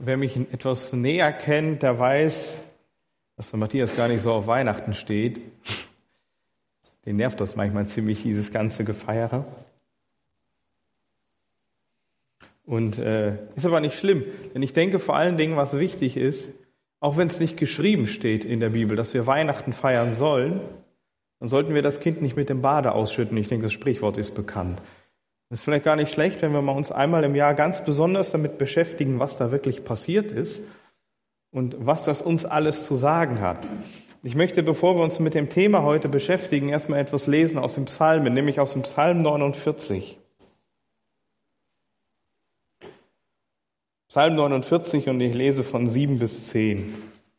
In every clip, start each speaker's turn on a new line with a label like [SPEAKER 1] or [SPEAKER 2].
[SPEAKER 1] Wer mich etwas näher kennt, der weiß, dass der Matthias gar nicht so auf Weihnachten steht. Den nervt das manchmal ziemlich, dieses ganze Gefeiere. Und ist aber nicht schlimm, denn ich denke vor allen Dingen, was wichtig ist, auch wenn es nicht geschrieben steht in der Bibel, dass wir Weihnachten feiern sollen, dann sollten wir das Kind nicht mit dem Bade ausschütten. Ich denke, das Sprichwort ist bekannt. Es ist vielleicht gar nicht schlecht, wenn wir uns einmal im Jahr ganz besonders damit beschäftigen, was da wirklich passiert ist und was das uns alles zu sagen hat. Ich möchte, bevor wir uns mit dem Thema heute beschäftigen, erstmal etwas lesen aus dem Psalmen, nämlich aus dem Psalm 49. Psalm 49 und ich lese von 7 bis 10.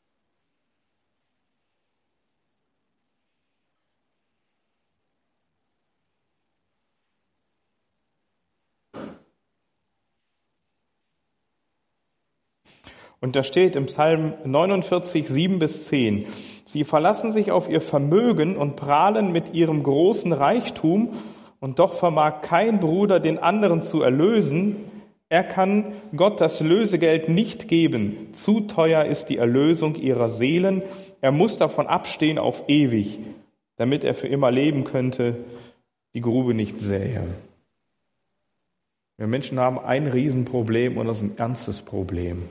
[SPEAKER 1] Und da steht im Psalm 49, 7 bis 10, Sie verlassen sich auf ihr Vermögen und prahlen mit ihrem großen Reichtum, und doch vermag kein Bruder den anderen zu erlösen. Er kann Gott das Lösegeld nicht geben. Zu teuer ist die Erlösung ihrer Seelen. Er muss davon abstehen auf ewig, damit er für immer leben könnte, die Grube nicht sähe. Wir Menschen haben ein Riesenproblem und das ist ein ernstes Problem.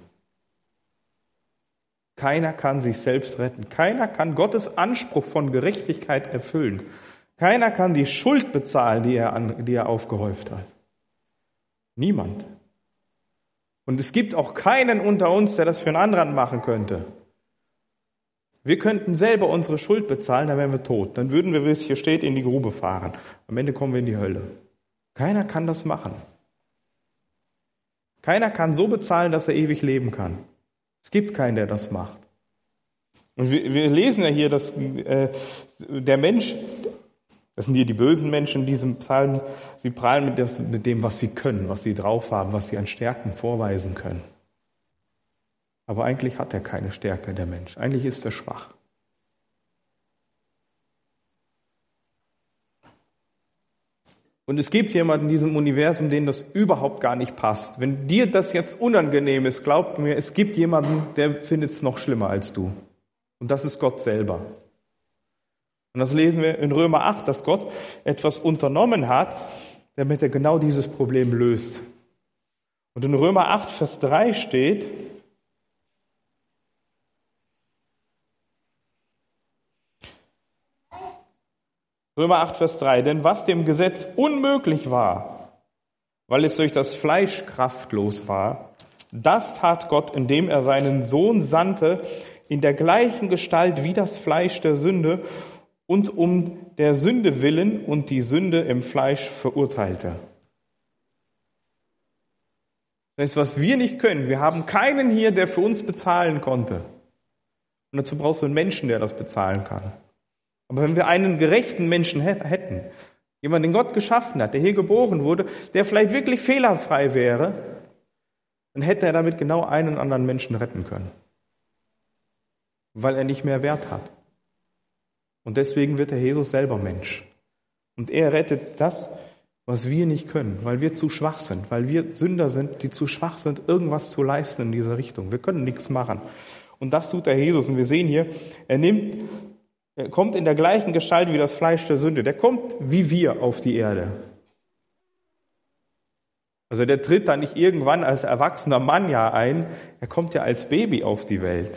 [SPEAKER 1] Keiner kann sich selbst retten. Keiner kann Gottes Anspruch von Gerechtigkeit erfüllen. Keiner kann die Schuld bezahlen, die er aufgehäuft hat. Niemand. Und es gibt auch keinen unter uns, der das für einen anderen machen könnte. Wir könnten selber unsere Schuld bezahlen, dann wären wir tot. Dann würden wir, wie es hier steht, in die Grube fahren. Am Ende kommen wir in die Hölle. Keiner kann das machen. Keiner kann so bezahlen, dass er ewig leben kann. Es gibt keinen, der das macht. Und wir lesen ja hier, dass der Mensch, das sind hier die bösen Menschen in diesem Psalm, sie prahlen mit dem, was sie können, was sie drauf haben, was sie an Stärken vorweisen können. Aber eigentlich hat er keine Stärke, der Mensch. Eigentlich ist er schwach. Und es gibt jemanden in diesem Universum, denen das überhaupt gar nicht passt. Wenn dir das jetzt unangenehm ist, glaub mir, es gibt jemanden, der findet es noch schlimmer als du. Und das ist Gott selber. Und das lesen wir in Römer 8, dass Gott etwas unternommen hat, damit er genau dieses Problem löst. Und in Römer 8, Vers 3 steht: Römer 8, Vers 3, denn was dem Gesetz unmöglich war, weil es durch das Fleisch kraftlos war, das tat Gott, indem er seinen Sohn sandte, in der gleichen Gestalt wie das Fleisch der Sünde und um der Sünde willen und die Sünde im Fleisch verurteilte. Das ist, was wir nicht können. Wir haben keinen hier, der für uns bezahlen konnte. Und dazu brauchst du einen Menschen, der das bezahlen kann. Aber wenn wir einen gerechten Menschen hätten, jemanden, den Gott geschaffen hat, der hier geboren wurde, der vielleicht wirklich fehlerfrei wäre, dann hätte er damit genau einen anderen Menschen retten können. Weil er nicht mehr Wert hat. Und deswegen wird der Jesus selber Mensch. Und er rettet das, was wir nicht können, weil wir zu schwach sind, weil wir Sünder sind, die zu schwach sind, irgendwas zu leisten in dieser Richtung. Wir können nichts machen. Und das tut der Jesus. Und wir sehen hier, er kommt in der gleichen Gestalt wie das Fleisch der Sünde. Der kommt wie wir auf die Erde. Also der tritt da nicht irgendwann als erwachsener Mann ja ein. Er kommt ja als Baby auf die Welt.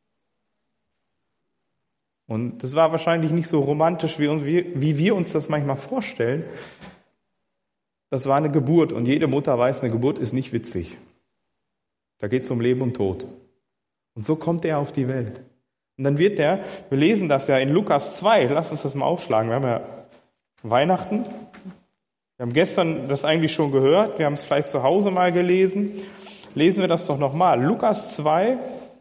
[SPEAKER 1] Und das war wahrscheinlich nicht so romantisch, wie wir uns das manchmal vorstellen. Das war eine Geburt. Und jede Mutter weiß, eine Geburt ist nicht witzig. Da geht es um Leben und Tod. Und so kommt er auf die Welt. Und dann wird wir lesen das ja in Lukas 2, lass uns das mal aufschlagen, wir haben ja Weihnachten, wir haben gestern das eigentlich schon gehört, wir haben es vielleicht zu Hause mal gelesen, lesen wir das doch nochmal. Lukas 2,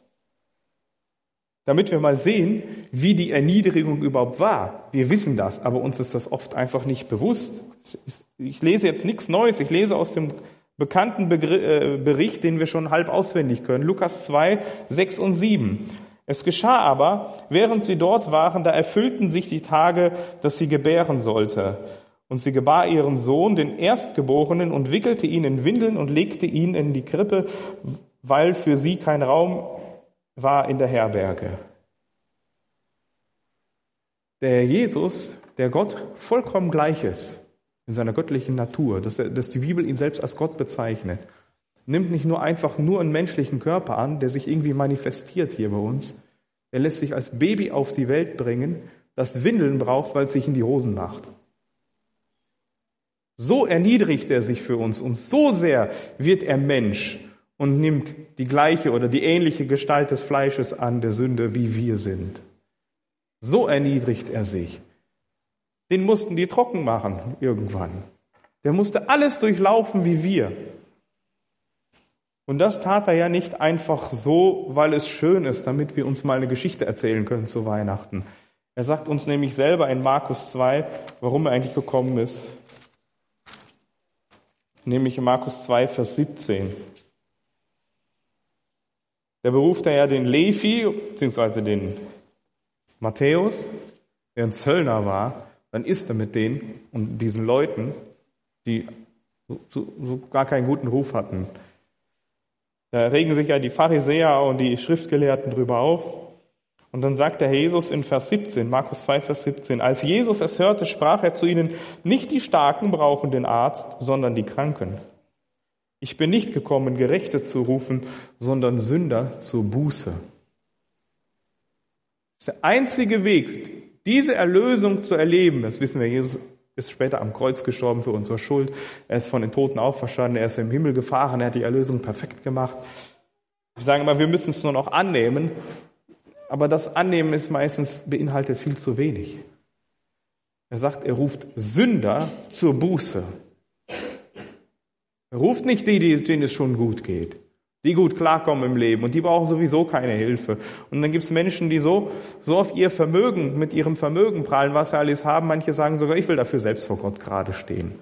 [SPEAKER 1] damit wir mal sehen, wie die Erniedrigung überhaupt war. Wir wissen das, aber uns ist das oft einfach nicht bewusst. Ich lese jetzt nichts Neues, ich lese aus dem bekannten Bericht, den wir schon halb auswendig können. Lukas 2, 6 und 7. Es geschah aber, während sie dort waren, da erfüllten sich die Tage, dass sie gebären sollte. Und sie gebar ihren Sohn, den Erstgeborenen, und wickelte ihn in Windeln und legte ihn in die Krippe, weil für sie kein Raum war in der Herberge. Der Jesus, der Gott vollkommen gleich ist in seiner göttlichen Natur, dass die Bibel ihn selbst als Gott bezeichnet, nimmt nicht nur einfach nur einen menschlichen Körper an, der sich irgendwie manifestiert hier bei uns. Er lässt sich als Baby auf die Welt bringen, das Windeln braucht, weil es sich in die Hosen macht. So erniedrigt er sich für uns und so sehr wird er Mensch und nimmt die gleiche oder die ähnliche Gestalt des Fleisches an der Sünde, wie wir sind. So erniedrigt er sich. Den mussten die trocken machen irgendwann. Der musste alles durchlaufen wie wir. Und das tat er ja nicht einfach so, weil es schön ist, damit wir uns mal eine Geschichte erzählen können zu Weihnachten. Er sagt uns nämlich selber in Markus 2, warum er eigentlich gekommen ist. Nämlich in Markus 2, Vers 17. Da beruft er ja den Levi, beziehungsweise den Matthäus, der ein Zöllner war. Dann isst er mit denen und diesen Leuten, die so gar keinen guten Ruf hatten. Da regen sich ja die Pharisäer und die Schriftgelehrten drüber auf. Und dann sagt der Jesus in Vers 17, Markus 2, Vers 17, als Jesus es hörte, sprach er zu ihnen, nicht die Starken brauchen den Arzt, sondern die Kranken. Ich bin nicht gekommen, Gerechte zu rufen, sondern Sünder zur Buße. Das ist der einzige Weg, diese Erlösung zu erleben. Das wissen wir, Jesus ist später am Kreuz gestorben für unsere Schuld. Er ist von den Toten auferstanden, er ist im Himmel gefahren, er hat die Erlösung perfekt gemacht. Wir sagen immer, wir müssen es nur noch annehmen. Aber das Annehmen ist meistens, beinhaltet viel zu wenig. Er sagt, er ruft Sünder zur Buße. Er ruft nicht die, denen es schon gut geht, die gut klarkommen im Leben und die brauchen sowieso keine Hilfe. Und dann gibt es Menschen, die so auf ihr Vermögen, mit ihrem Vermögen prahlen, was sie alles haben. Manche sagen sogar, ich will dafür selbst vor Gott gerade stehen.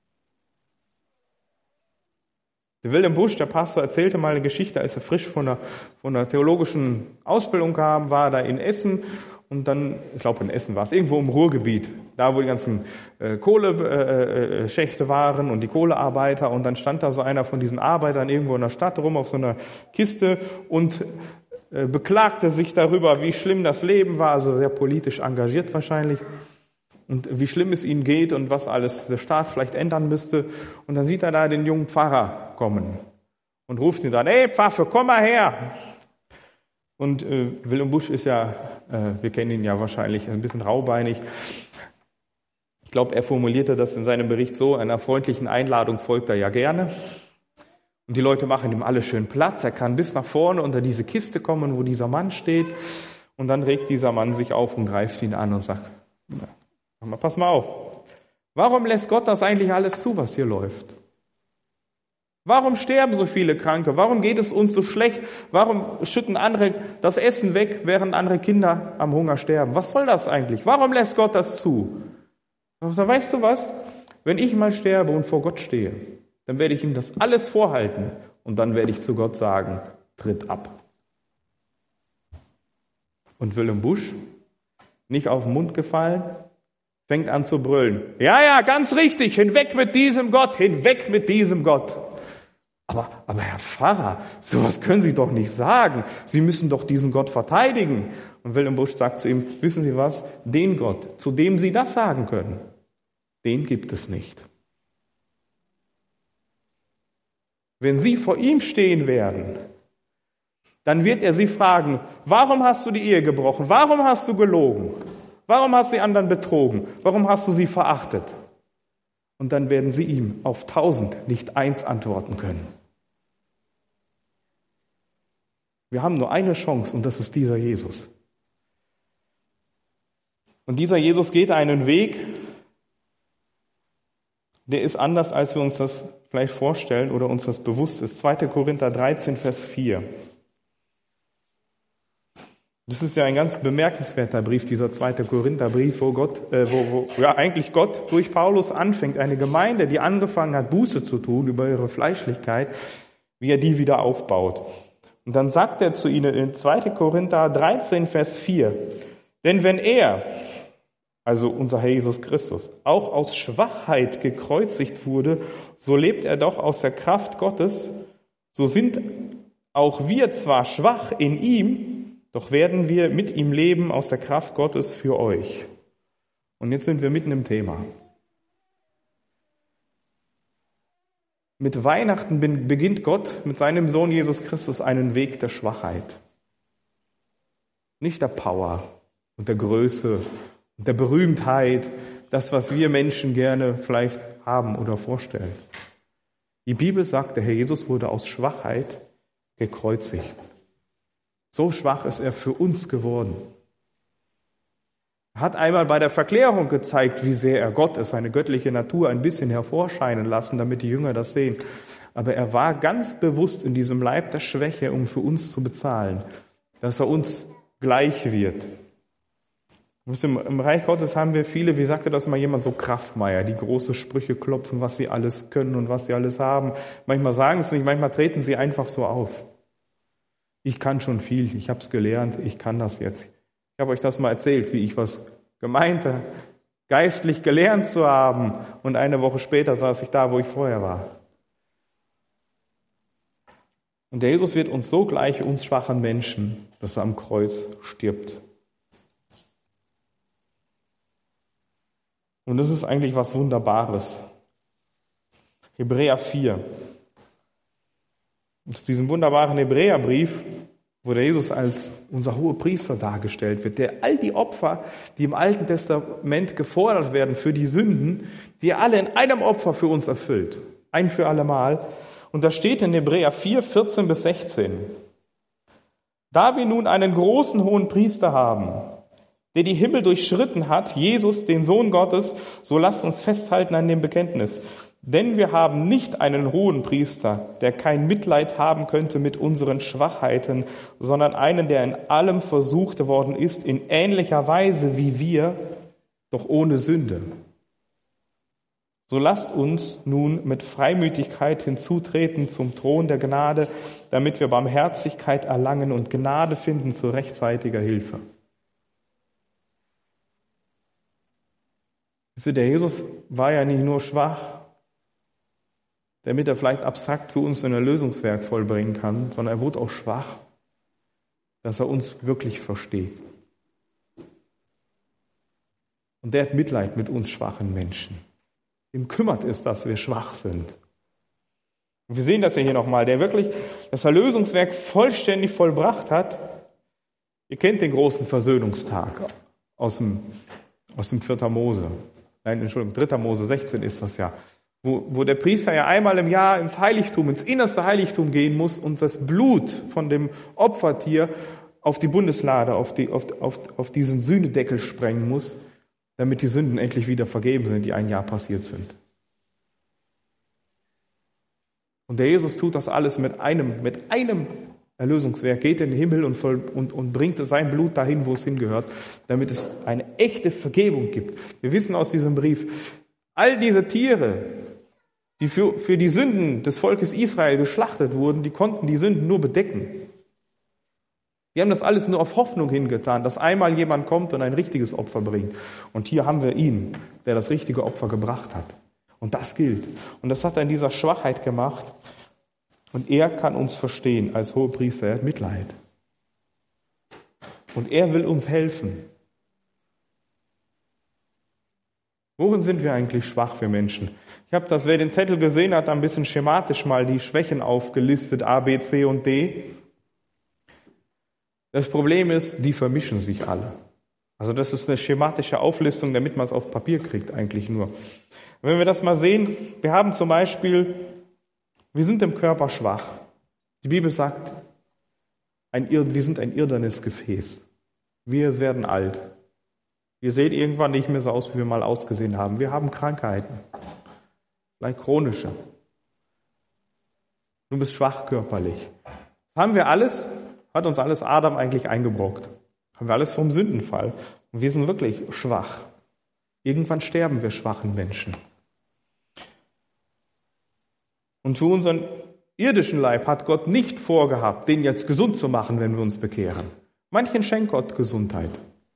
[SPEAKER 1] Der Wilhelm Busch, der Pastor, erzählte mal eine Geschichte, als er frisch von einer theologischen Ausbildung kam, war da in Essen und dann, ich glaube in Essen war es, irgendwo im Ruhrgebiet, da wo die ganzen Kohleschächte waren und die Kohlearbeiter und dann stand da so einer von diesen Arbeitern irgendwo in der Stadt rum auf so einer Kiste und beklagte sich darüber, wie schlimm das Leben war, also sehr politisch engagiert wahrscheinlich. Und wie schlimm es ihnen geht und was alles der Staat vielleicht ändern müsste. Und dann sieht er da den jungen Pfarrer kommen und ruft ihn dann, hey Pfaffe, komm mal her. Und Wilhelm Busch ist ja, wir kennen ihn ja wahrscheinlich, ein bisschen raubeinig. Ich glaube, er formulierte das in seinem Bericht so, einer freundlichen Einladung folgt er ja gerne. Und die Leute machen ihm alle schön Platz. Er kann bis nach vorne unter diese Kiste kommen, wo dieser Mann steht. Und dann regt dieser Mann sich auf und greift ihn an und sagt, pass mal auf. Warum lässt Gott das eigentlich alles zu, was hier läuft? Warum sterben so viele Kranke? Warum geht es uns so schlecht? Warum schütten andere das Essen weg, während andere Kinder am Hunger sterben? Was soll das eigentlich? Warum lässt Gott das zu? Da weißt du was? Wenn ich mal sterbe und vor Gott stehe, dann werde ich ihm das alles vorhalten und dann werde ich zu Gott sagen, tritt ab. Und Wilhelm Busch, nicht auf den Mund gefallen, fängt an zu brüllen. Ja, ganz richtig, hinweg mit diesem Gott, hinweg mit diesem Gott. Aber Herr Pfarrer, sowas können Sie doch nicht sagen. Sie müssen doch diesen Gott verteidigen. Und Wilhelm Busch sagt zu ihm, wissen Sie was? Den Gott, zu dem Sie das sagen können, den gibt es nicht. Wenn Sie vor ihm stehen werden, dann wird er Sie fragen, warum hast du die Ehe gebrochen? Warum hast du gelogen? Warum hast du die anderen betrogen? Warum hast du sie verachtet? Und dann werden sie ihm auf 1000 nicht eins antworten können. Wir haben nur eine Chance und das ist dieser Jesus. Und dieser Jesus geht einen Weg, der ist anders, als wir uns das vielleicht vorstellen oder uns das bewusst ist. 2. Korinther 13, Vers 4. Das ist ja ein ganz bemerkenswerter Brief, dieser 2. Korintherbrief, wo eigentlich Gott durch Paulus anfängt, eine Gemeinde, die angefangen hat, Buße zu tun über ihre Fleischlichkeit, wie er die wieder aufbaut. Und dann sagt er zu ihnen in 2. Korinther 13, Vers 4, denn wenn er, also unser Herr Jesus Christus, auch aus Schwachheit gekreuzigt wurde, so lebt er doch aus der Kraft Gottes, so sind auch wir zwar schwach in ihm, doch werden wir mit ihm leben aus der Kraft Gottes für euch. Und jetzt sind wir mitten im Thema. Mit Weihnachten beginnt Gott mit seinem Sohn Jesus Christus einen Weg der Schwachheit. Nicht der Power und der Größe und der Berühmtheit, das, was wir Menschen gerne vielleicht haben oder vorstellen. Die Bibel sagt, der Herr Jesus wurde aus Schwachheit gekreuzigt. So schwach ist er für uns geworden. Er hat einmal bei der Verklärung gezeigt, wie sehr er Gott ist, seine göttliche Natur ein bisschen hervorscheinen lassen, damit die Jünger das sehen. Aber er war ganz bewusst in diesem Leib der Schwäche, um für uns zu bezahlen, dass er uns gleich wird. Im Reich Gottes haben wir viele, wie sagte das mal jemand, so Kraftmeier, die große Sprüche klopfen, was sie alles können und was sie alles haben. Manchmal sagen sie es nicht, manchmal treten sie einfach so auf. Ich kann schon viel, ich habe es gelernt, ich kann das jetzt. Ich habe euch das mal erzählt, wie ich was gemeinte, geistlich gelernt zu haben. Und eine Woche später saß ich da, wo ich vorher war. Und der Jesus wird uns so gleich, uns schwachen Menschen, dass er am Kreuz stirbt. Und das ist eigentlich was Wunderbares. Hebräer 4. Und aus diesem wunderbaren Hebräerbrief, wo der Jesus als unser hoher Priester dargestellt wird, der all die Opfer, die im Alten Testament gefordert werden für die Sünden, die er alle in einem Opfer für uns erfüllt. Ein für alle Mal. Und da steht in Hebräer 4, 14 bis 16. Da wir nun einen großen hohen Priester haben, der die Himmel durchschritten hat, Jesus, den Sohn Gottes, so lasst uns festhalten an dem Bekenntnis. Denn wir haben nicht einen hohen Priester, der kein Mitleid haben könnte mit unseren Schwachheiten, sondern einen, der in allem versucht worden ist, in ähnlicher Weise wie wir, doch ohne Sünde. So lasst uns nun mit Freimütigkeit hinzutreten zum Thron der Gnade, damit wir Barmherzigkeit erlangen und Gnade finden zu rechtzeitiger Hilfe. Der Jesus war ja nicht nur schwach, damit er vielleicht abstrakt für uns ein Erlösungswerk vollbringen kann, sondern er wurde auch schwach, dass er uns wirklich versteht. Und der hat Mitleid mit uns schwachen Menschen. Ihm kümmert es, dass wir schwach sind. Und wir sehen das ja hier nochmal, der wirklich das Erlösungswerk vollständig vollbracht hat. Ihr kennt den großen Versöhnungstag aus dem 4. Mose. Nein, Entschuldigung, 3. Mose 16 ist das ja. Wo der Priester ja einmal im Jahr ins Heiligtum, ins innerste Heiligtum gehen muss und das Blut von dem Opfertier auf die Bundeslade, auf diesen Sühnedeckel sprengen muss, damit die Sünden endlich wieder vergeben sind, die ein Jahr passiert sind. Und der Jesus tut das alles mit einem Erlösungswerk, geht in den Himmel und bringt sein Blut dahin, wo es hingehört, damit es eine echte Vergebung gibt. Wir wissen aus diesem Brief, all diese Tiere, die für die Sünden des Volkes Israel geschlachtet wurden, die konnten die Sünden nur bedecken. Die haben das alles nur auf Hoffnung hingetan, dass einmal jemand kommt und ein richtiges Opfer bringt. Und hier haben wir ihn, der das richtige Opfer gebracht hat. Und das gilt. Und das hat er in dieser Schwachheit gemacht. Und er kann uns verstehen als Hohepriester, er hat Mitleid. Und er will uns helfen. Worin sind wir eigentlich schwach, wir Menschen? Ich habe das, wer den Zettel gesehen hat, ein bisschen schematisch mal die Schwächen aufgelistet, A, B, C und D. Das Problem ist, die vermischen sich alle. Also das ist eine schematische Auflistung, damit man es auf Papier kriegt eigentlich nur. Wenn wir das mal sehen, wir haben zum Beispiel, wir sind im Körper schwach. Die Bibel sagt, wir sind ein irdenes Gefäß. Wir werden alt. Wir sehen irgendwann nicht mehr so aus, wie wir mal ausgesehen haben. Wir haben Krankheiten, vielleicht chronische. Du bist schwach körperlich. Haben wir alles, hat uns alles Adam eigentlich eingebrockt. Haben wir alles vom Sündenfall. Und wir sind wirklich schwach. Irgendwann sterben wir schwachen Menschen. Und für unseren irdischen Leib hat Gott nicht vorgehabt, den jetzt gesund zu machen, wenn wir uns bekehren. Manchen schenkt Gott Gesundheit.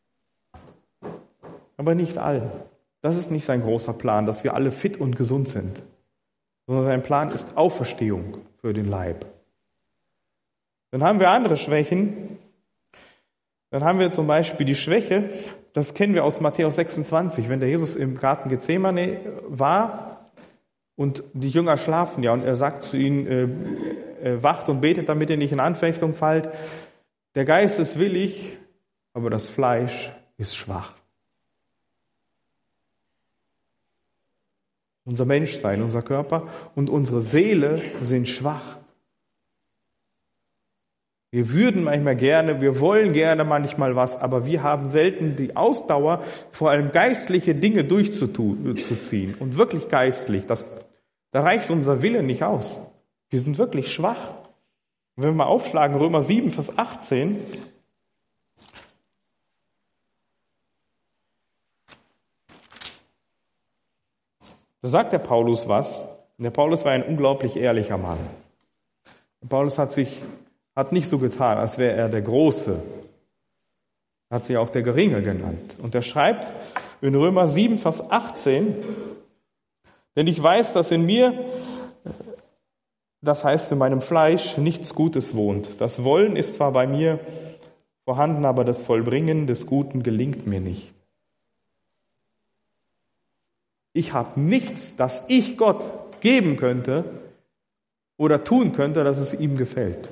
[SPEAKER 1] Aber nicht allen. Das ist nicht sein großer Plan, dass wir alle fit und gesund sind. Sondern sein Plan ist Auferstehung für den Leib. Dann haben wir andere Schwächen. Dann haben wir zum Beispiel die Schwäche, das kennen wir aus Matthäus 26, wenn der Jesus im Garten Gethsemane war und die Jünger schlafen ja und er sagt zu ihnen, wacht und betet, damit ihr nicht in Anfechtung fallt. Der Geist ist willig, aber das Fleisch ist schwach. Unser Menschsein, unser Körper und unsere Seele sind schwach. Wir würden manchmal gerne, wir wollen gerne manchmal was, aber wir haben selten die Ausdauer, vor allem geistliche Dinge durchzuziehen. Und wirklich geistlich, da reicht unser Wille nicht aus. Wir sind wirklich schwach. Und wenn wir mal aufschlagen, Römer 7, Vers 18, da sagt der Paulus was. Und der Paulus war ein unglaublich ehrlicher Mann. Der Paulus hat nicht so getan, als wäre er der Große. Er hat sich auch der Geringe genannt. Und er schreibt in Römer 7, Vers 18, denn ich weiß, dass in mir, das heißt in meinem Fleisch, nichts Gutes wohnt. Das Wollen ist zwar bei mir vorhanden, aber das Vollbringen des Guten gelingt mir nicht. Ich habe nichts, das ich Gott geben könnte oder tun könnte, dass es ihm gefällt.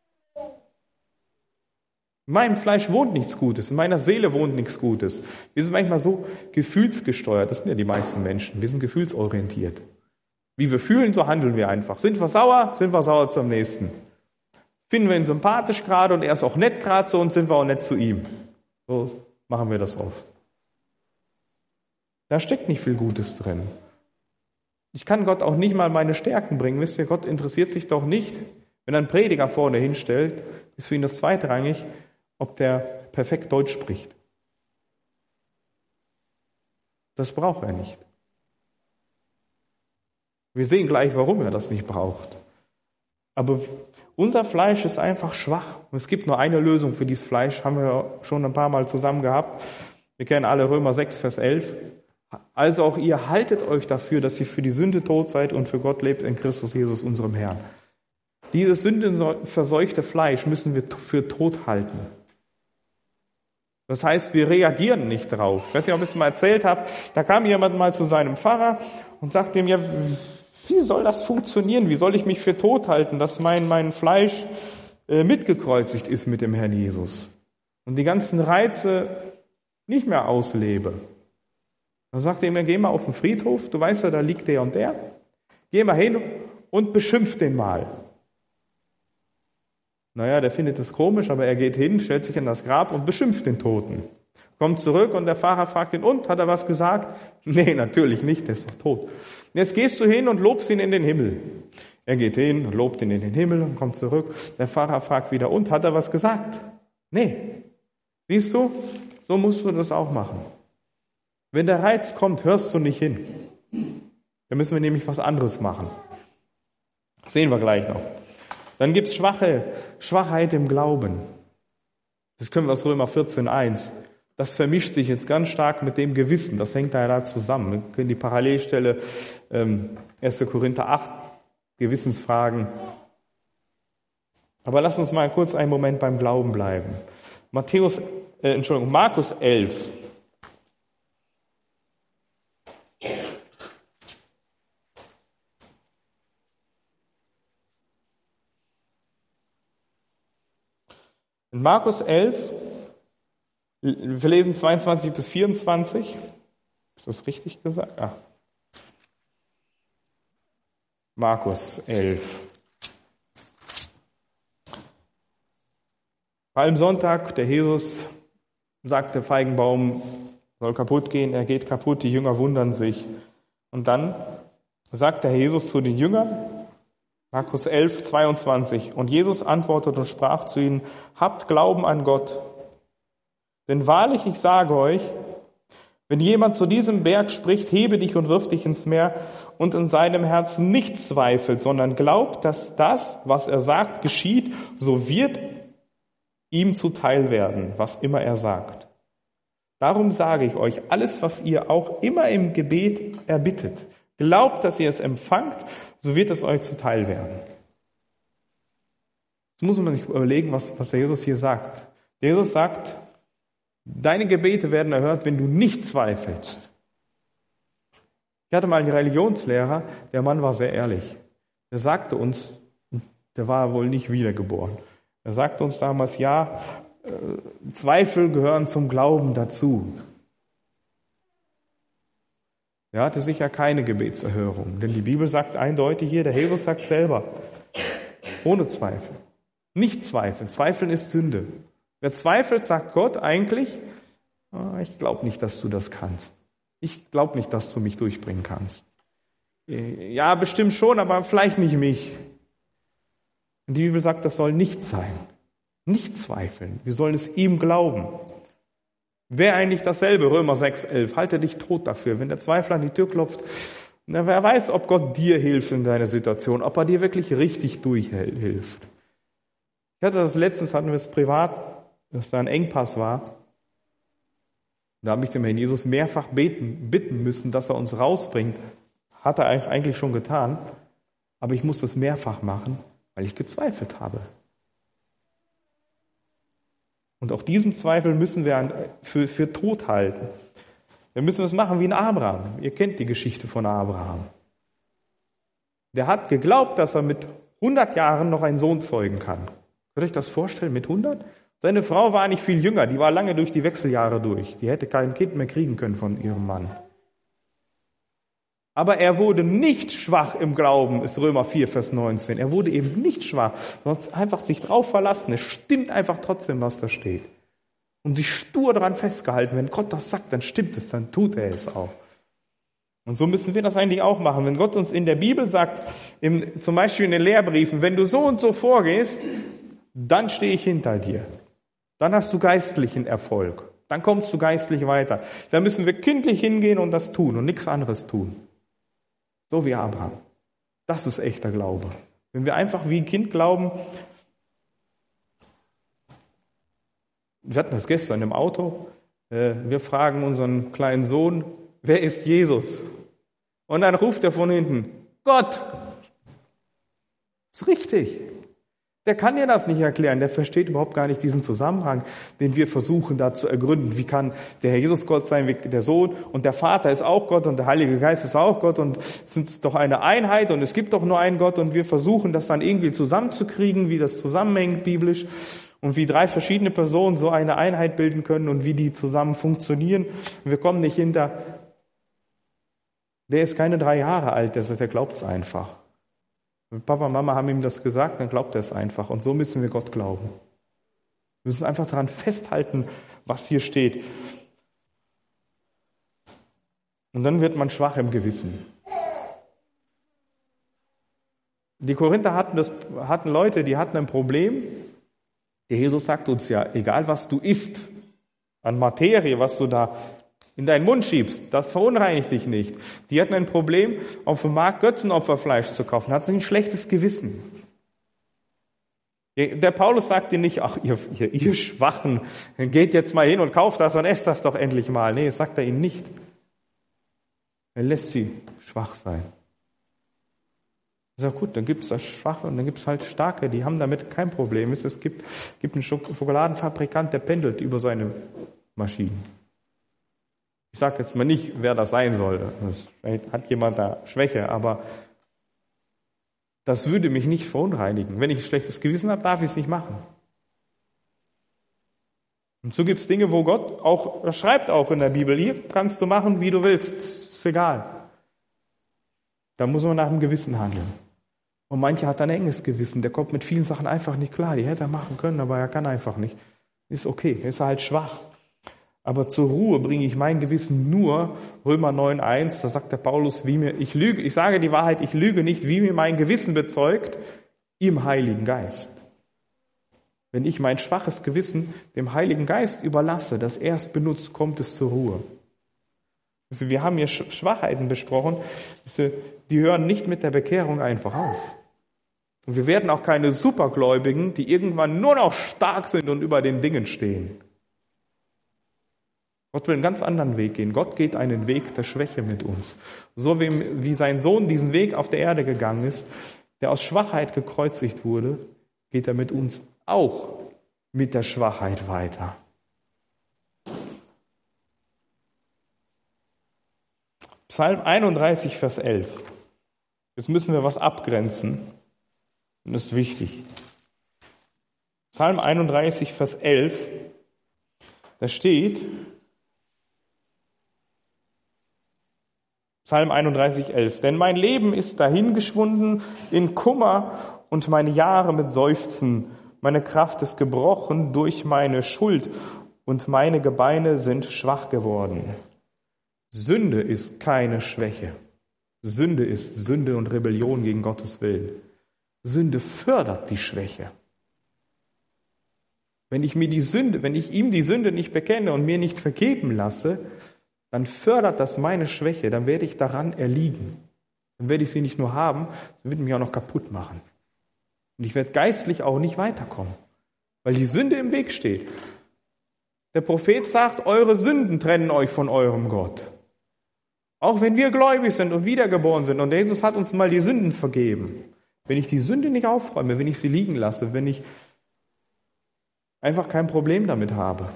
[SPEAKER 1] In meinem Fleisch wohnt nichts Gutes, in meiner Seele wohnt nichts Gutes. Wir sind manchmal so gefühlsgesteuert, das sind ja die meisten Menschen, wir sind gefühlsorientiert. Wie wir fühlen, so handeln wir einfach. Sind wir sauer zum Nächsten. Finden wir ihn sympathisch gerade und er ist auch nett gerade zu uns, sind wir auch nett zu ihm. So machen wir das oft. Da steckt nicht viel Gutes drin. Ich kann Gott auch nicht mal meine Stärken bringen. Wisst ihr, Gott interessiert sich doch nicht, wenn ein Prediger vorne hinstellt, ist für ihn das zweitrangig, ob der perfekt Deutsch spricht. Das braucht er nicht. Wir sehen gleich, warum er das nicht braucht. Aber unser Fleisch ist einfach schwach. Und es gibt nur eine Lösung für dieses Fleisch, haben wir schon ein paar Mal zusammen gehabt. Wir kennen alle Römer 6, Vers 11. Also auch ihr haltet euch dafür, dass ihr für die Sünde tot seid und für Gott lebt in Christus Jesus, unserem Herrn. Dieses sündenverseuchte Fleisch müssen wir für tot halten. Das heißt, wir reagieren nicht drauf. Ich weiß nicht, ob ich es mal erzählt habe, da kam jemand mal zu seinem Pfarrer und sagte ihm, ja, wie soll das funktionieren? Wie soll ich mich für tot halten, dass mein Fleisch mitgekreuzigt ist mit dem Herrn Jesus und die ganzen Reize nicht mehr auslebe? Dann sagte er ihm, geh mal auf den Friedhof, du weißt ja, da liegt der und der. Geh mal hin und beschimpf den mal. Naja, der findet es komisch, aber er geht hin, stellt sich in das Grab und beschimpft den Toten. Kommt zurück und der Pfarrer fragt ihn, und, hat er was gesagt? Nee, natürlich nicht, der ist doch tot. Jetzt gehst du hin und lobst ihn in den Himmel. Er geht hin und lobt ihn in den Himmel und kommt zurück. Der Pfarrer fragt wieder, und, hat er was gesagt? Nee. Siehst du, so musst du das auch machen. Wenn der Reiz kommt, hörst du nicht hin. Dann müssen wir nämlich was anderes machen. Das sehen wir gleich noch. Dann gibt es Schwachheit im Glauben. Das können wir aus Römer 14,1. Das vermischt sich jetzt ganz stark mit dem Gewissen. Das hängt da zusammen. Wir können die Parallelstelle 1. Korinther 8, Gewissensfragen. Aber lass uns mal kurz einen Moment beim Glauben bleiben. Markus 11. In Markus 11, wir lesen 22 bis 24. Ist das richtig gesagt? Markus 11. Palmsonntag, der Jesus sagt, der Feigenbaum soll kaputt gehen, er geht kaputt, die Jünger wundern sich. Und dann sagt der Jesus zu den Jüngern, Markus 11, 22, und Jesus antwortete und sprach zu ihnen, habt Glauben an Gott. Denn wahrlich, ich sage euch, wenn jemand zu diesem Berg spricht, hebe dich und wirf dich ins Meer, und in seinem Herzen nicht zweifelt, sondern glaubt, dass das, was er sagt, geschieht, so wird ihm zuteil werden, was immer er sagt. Darum sage ich euch, alles, was ihr auch immer im Gebet erbittet, glaubt, dass ihr es empfangt, so wird es euch zuteil werden. Jetzt muss man sich überlegen, was der Jesus hier sagt. Der Jesus sagt, deine Gebete werden erhört, wenn du nicht zweifelst. Ich hatte mal einen Religionslehrer, der Mann war sehr ehrlich. Der sagte uns, der war wohl nicht wiedergeboren. Er sagte uns damals, ja, Zweifel gehören zum Glauben dazu. Er hatte sicher keine Gebetserhörung, denn die Bibel sagt eindeutig hier, der Jesus sagt selber, ohne Zweifel. Nicht zweifeln. Zweifeln ist Sünde. Wer zweifelt, sagt Gott eigentlich, ich glaube nicht, dass du das kannst. Ich glaube nicht, dass du mich durchbringen kannst. Ja, bestimmt schon, aber vielleicht nicht mich. Und die Bibel sagt, das soll nicht sein. Nicht zweifeln. Wir sollen es ihm glauben. Wäre eigentlich dasselbe, Römer 6,11. Halte dich tot dafür. Wenn der Zweifel an die Tür klopft, wer weiß, ob Gott dir hilft in deiner Situation, ob er dir wirklich richtig durchhilft. Ich hatte das letztens, hatten wir es privat, dass da ein Engpass war. Da habe ich dem Herrn Jesus mehrfach bitten müssen, dass er uns rausbringt. Hat er eigentlich schon getan, aber ich musste es mehrfach machen, weil ich gezweifelt habe. Und auch diesem Zweifel müssen wir für tot halten. Wir müssen es machen wie ein Abraham. Ihr kennt die Geschichte von Abraham. Der hat geglaubt, dass er mit 100 Jahren noch einen Sohn zeugen kann. Könnt ihr euch das vorstellen, mit 100? Seine Frau war nicht viel jünger, die war lange durch die Wechseljahre durch. Die hätte kein Kind mehr kriegen können von ihrem Mann. Aber er wurde nicht schwach im Glauben, ist Römer 4, Vers 19. Er wurde eben nicht schwach, sondern einfach sich drauf verlassen. Es stimmt einfach trotzdem, was da steht. Und sich stur daran festgehalten. Wenn Gott das sagt, dann stimmt es, dann tut er es auch. Und so müssen wir das eigentlich auch machen. Wenn Gott uns in der Bibel sagt, zum Beispiel in den Lehrbriefen, wenn du so und so vorgehst, dann stehe ich hinter dir. Dann hast du geistlichen Erfolg. Dann kommst du geistlich weiter. Da müssen wir kindlich hingehen und das tun und nichts anderes tun. So wie Abraham. Das ist echter Glaube. Wenn wir einfach wie ein Kind glauben, wir hatten das gestern im Auto, wir fragen unseren kleinen Sohn, wer ist Jesus? Und dann ruft er von hinten, Gott! Das ist richtig. Der kann dir das nicht erklären, der versteht überhaupt gar nicht diesen Zusammenhang, den wir versuchen da zu ergründen. Wie kann der Herr Jesus Gott sein, wie der Sohn und der Vater ist auch Gott und der Heilige Geist ist auch Gott und es sind doch eine Einheit und es gibt doch nur einen Gott und wir versuchen das dann irgendwie zusammenzukriegen, wie das zusammenhängt biblisch und wie 3 verschiedene Personen so eine Einheit bilden können und wie die zusammen funktionieren. Und wir kommen nicht hinter, der ist keine 3 Jahre alt, der glaubt es einfach. Wenn Papa und Mama haben ihm das gesagt, dann glaubt er es einfach. Und so müssen wir Gott glauben. Wir müssen einfach daran festhalten, was hier steht. Und dann wird man schwach im Gewissen. Die Korinther hatten Leute, die hatten ein Problem. Der Jesus sagt uns ja, egal was du isst, an Materie, was du da in deinen Mund schiebst, das verunreinigt dich nicht. Die hatten ein Problem, auf dem Markt Götzenopferfleisch zu kaufen, hatten ein schlechtes Gewissen. Der Paulus sagt ihnen nicht, ach ihr Schwachen, geht jetzt mal hin und kauft das und esst das doch endlich mal. Nee, das sagt er ihnen nicht. Er lässt sie schwach sein. Er sagt, gut, dann gibt es das Schwache und dann gibt es halt Starke, die haben damit kein Problem. Es gibt einen Schokoladenfabrikant, der pendelt über seine Maschinen. Ich sage jetzt mal nicht, wer das sein soll. Vielleicht hat jemand da Schwäche, aber das würde mich nicht verunreinigen. Wenn ich ein schlechtes Gewissen habe, darf ich es nicht machen. Und so gibt es Dinge, wo Gott auch schreibt auch in der Bibel, hier kannst du machen, wie du willst, ist egal. Da muss man nach dem Gewissen handeln. Und mancher hat ein enges Gewissen, der kommt mit vielen Sachen einfach nicht klar. Die hätte er machen können, aber er kann einfach nicht. Ist okay, ist halt schwach. Aber zur Ruhe bringe ich mein Gewissen nur, Römer 9,1, da sagt der Paulus, ich sage die Wahrheit, ich lüge nicht, wie mir mein Gewissen bezeugt, im Heiligen Geist. Wenn ich mein schwaches Gewissen dem Heiligen Geist überlasse, das erst benutzt, kommt es zur Ruhe. Also wir haben hier Schwachheiten besprochen, die hören nicht mit der Bekehrung einfach auf. Und wir werden auch keine Supergläubigen, die irgendwann nur noch stark sind und über den Dingen stehen. Gott will einen ganz anderen Weg gehen. Gott geht einen Weg der Schwäche mit uns. So wie sein Sohn diesen Weg auf der Erde gegangen ist, der aus Schwachheit gekreuzigt wurde, geht er mit uns auch mit der Schwachheit weiter. Psalm 31, Vers 11. Jetzt müssen wir was abgrenzen. Und das ist wichtig. Psalm 31, Vers 11. Da steht, Psalm 31, 11. Denn mein Leben ist dahingeschwunden in Kummer und meine Jahre mit Seufzen. Meine Kraft ist gebrochen durch meine Schuld und meine Gebeine sind schwach geworden. Sünde ist keine Schwäche. Sünde ist Sünde und Rebellion gegen Gottes Willen. Sünde fördert die Schwäche. Wenn ich ihm die Sünde nicht bekenne und mir nicht vergeben lasse, dann fördert das meine Schwäche, dann werde ich daran erliegen. Dann werde ich sie nicht nur haben, sie wird mich auch noch kaputt machen. Und ich werde geistlich auch nicht weiterkommen, weil die Sünde im Weg steht. Der Prophet sagt, eure Sünden trennen euch von eurem Gott. Auch wenn wir gläubig sind und wiedergeboren sind und Jesus hat uns mal die Sünden vergeben. Wenn ich die Sünde nicht aufräume, wenn ich sie liegen lasse, wenn ich einfach kein Problem damit habe,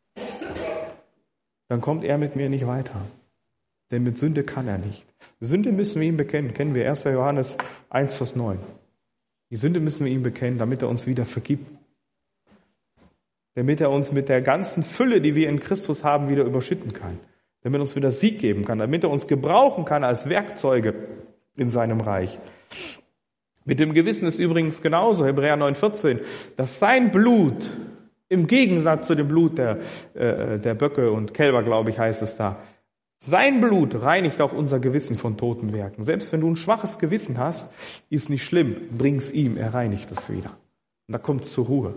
[SPEAKER 1] dann kommt er mit mir nicht weiter. Denn mit Sünde kann er nicht. Sünde müssen wir ihm bekennen. Kennen wir 1. Johannes 1, Vers 9. Die Sünde müssen wir ihm bekennen, damit er uns wieder vergibt. Damit er uns mit der ganzen Fülle, die wir in Christus haben, wieder überschütten kann. Damit er uns wieder Sieg geben kann. Damit er uns gebrauchen kann als Werkzeuge in seinem Reich. Mit dem Gewissen ist übrigens genauso, Hebräer 9,14, dass sein Blut im Gegensatz zu dem Blut der Böcke und Kälber, glaube ich, heißt es da. Sein Blut reinigt auch unser Gewissen von toten Werken. Selbst wenn du ein schwaches Gewissen hast, ist nicht schlimm. Bring's ihm, er reinigt es wieder. Und da kommt es zur Ruhe.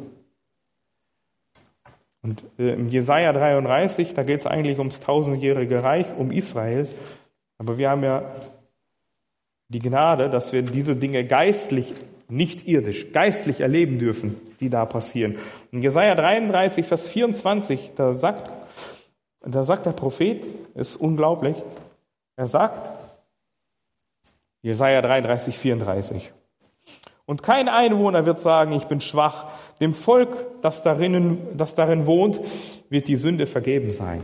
[SPEAKER 1] Und im Jesaja 33, da geht es eigentlich ums 1000-jährige Reich, um Israel. Aber wir haben ja die Gnade, dass wir diese Dinge geistlich, nicht irdisch, geistlich erleben dürfen, die da passieren. In Jesaja 33, Vers 24, da sagt der Prophet, ist unglaublich, er sagt, Jesaja 33, 34, und kein Einwohner wird sagen, ich bin schwach, dem Volk, das darin wohnt, wird die Sünde vergeben sein.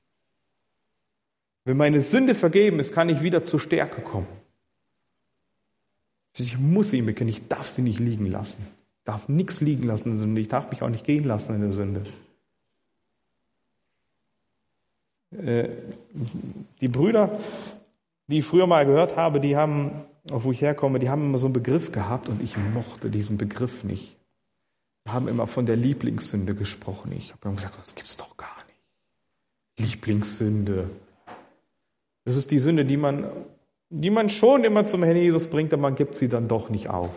[SPEAKER 1] Wenn meine Sünde vergeben ist, kann ich wieder zur Stärke kommen. Ich muss sie bekennen, ich darf sie nicht liegen lassen. Ich darf nichts liegen lassen in der Sünde, ich darf mich auch nicht gehen lassen in der Sünde. Die Brüder, die ich früher mal gehört habe, die haben, wo ich herkomme, die haben immer so einen Begriff gehabt und ich mochte diesen Begriff nicht. Wir haben immer von der Lieblingssünde gesprochen. Ich habe immer gesagt, das gibt's doch gar nicht. Lieblingssünde. Das ist die Sünde, die man schon immer zum Herrn Jesus bringt, aber man gibt sie dann doch nicht auf.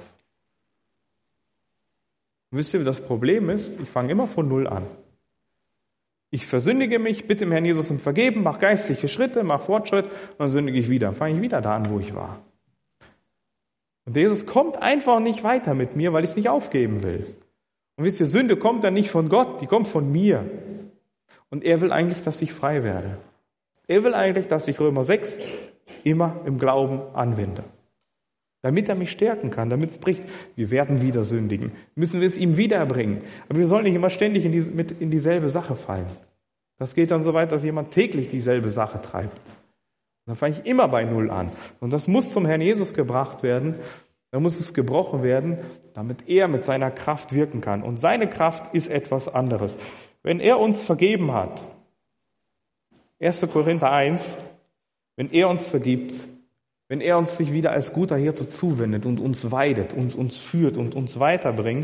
[SPEAKER 1] Wisst ihr, das Problem ist, ich fange immer von Null an. Ich versündige mich, bitte dem Herrn Jesus um Vergeben, mache geistliche Schritte, mache Fortschritt und dann sündige ich wieder. Fange ich wieder da an, wo ich war. Und Jesus kommt einfach nicht weiter mit mir, weil ich es nicht aufgeben will. Und wisst ihr, Sünde kommt dann nicht von Gott, die kommt von mir. Und er will eigentlich, dass ich frei werde. Er will eigentlich, dass ich Römer 6 immer im Glauben anwende. Damit er mich stärken kann, damit es bricht. Wir werden wieder sündigen. Müssen wir es ihm wiederbringen. Aber wir sollen nicht immer ständig in dieselbe Sache fallen. Das geht dann so weit, dass jemand täglich dieselbe Sache treibt. Und dann fange ich immer bei Null an. Und das muss zum Herrn Jesus gebracht werden. Da muss es gebrochen werden, damit er mit seiner Kraft wirken kann. Und seine Kraft ist etwas anderes. Wenn er uns vergeben hat, 1. Korinther 1, wenn er uns vergibt, wenn er uns sich wieder als guter Hirte zuwendet und uns weidet, uns führt und uns weiterbringt,